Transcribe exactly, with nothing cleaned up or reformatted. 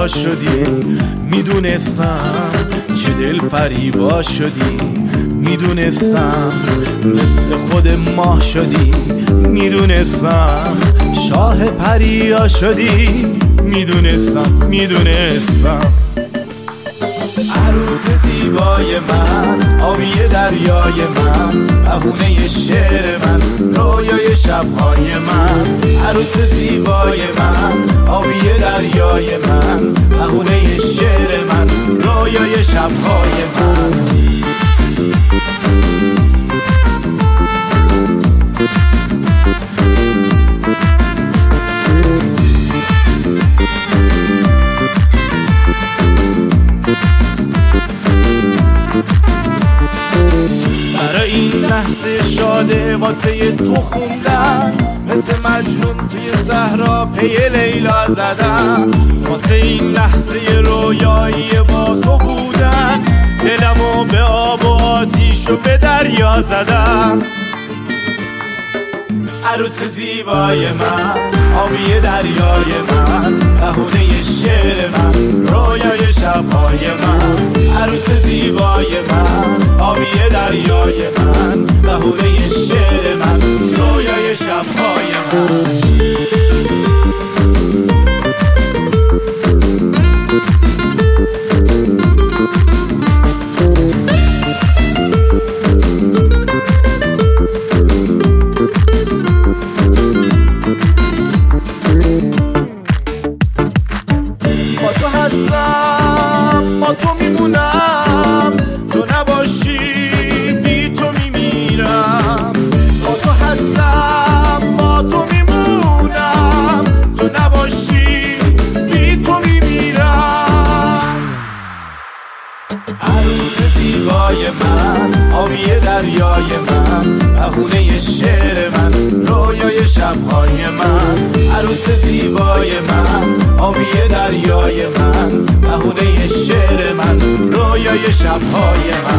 زیبا شدی، میدونستم چه دل فریبا شدی، میدونستم مثل خود ماه شدی، میدونستم شاه پریا شدی، میدونستم میدونستم عروس زیبای من، آبی دریای من، بهونه شعر من، رویای شبهای من. عروس زیبای من، آبی دریای من، بهونه شعر من، رویای شبهای من. برای این لحظه شاده واسه تو خوندن، مثل مجنون توی صحرا پی لیلا زدم. واسه این لحظه رویایی با تو بودن، دلمو به آب و آتیش و به دریا زدم. عروس زیبای من، آبی دریای من، بهونه شعر من، رویای شبهای من. عروس زیبای من، آبی دریای من، بهونه شعر من، رویای شبهای من. با تو هستم، با تو میمونم، تو نباشی بی تو میمیرم. با تو هستم، با تو میمونم، تو نباشی بی تو میمیرم. عروس زیبای من، آبی دریای من، بهونه شعر من، رویای شبهای من. عروس زیبای من، آبی دریای من، بهونه شعر من، رویای شبهای من.